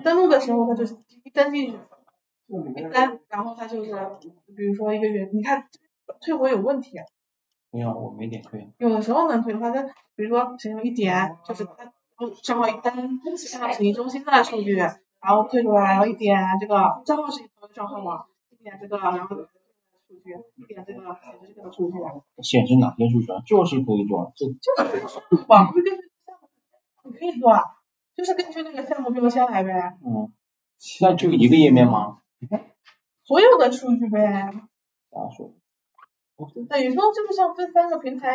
登录的时候它就是一登进去，一登，然后它就是比如说一个月，你看退回有问题啊。 没有，我没点退。 有的时候能退的话，它比如说使用一点，就是它账号一登是到审计中心的数据，然后退出来，然后一点这个账号是一个账号嘛，一点这个，然后数据，一点这个显示这个数据。 显示哪些数据啊？就是可以做， 就是这个数据吧，不是根据项目，你可以做啊，就是根据那个项目标下来呗。 那就一个页面吗？ 所有的数据呗。 啥数？ 等于说就是像这3个平台